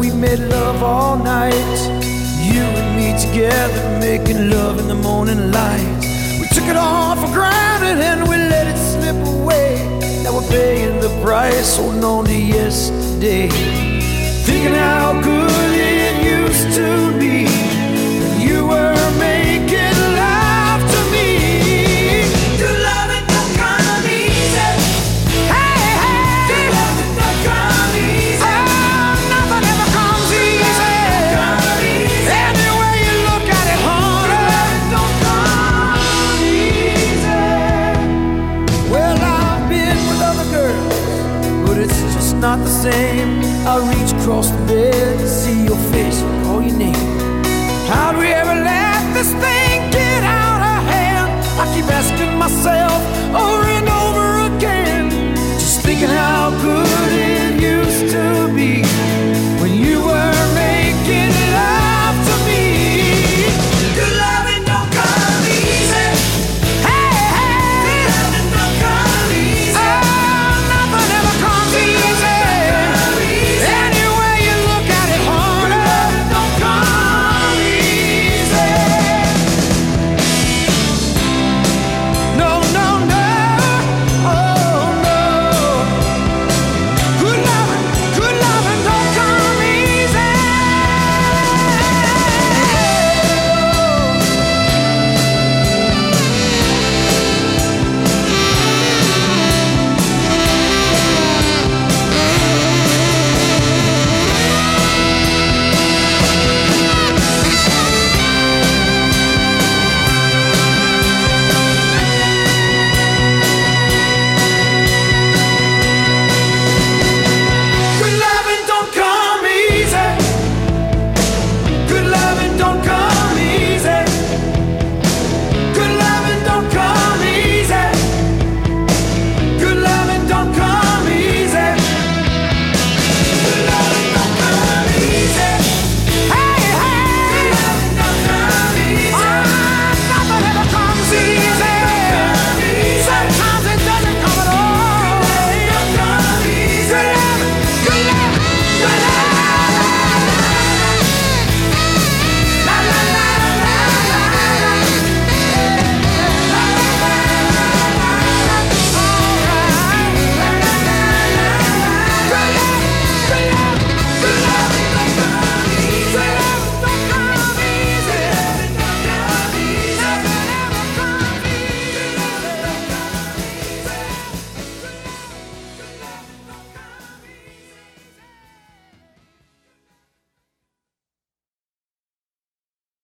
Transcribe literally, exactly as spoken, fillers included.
we made love all night. You and me together, making love in the morning light. We took it all for granted and we let it slip away. Now we're paying the price, holding on to yesterday, thinking how good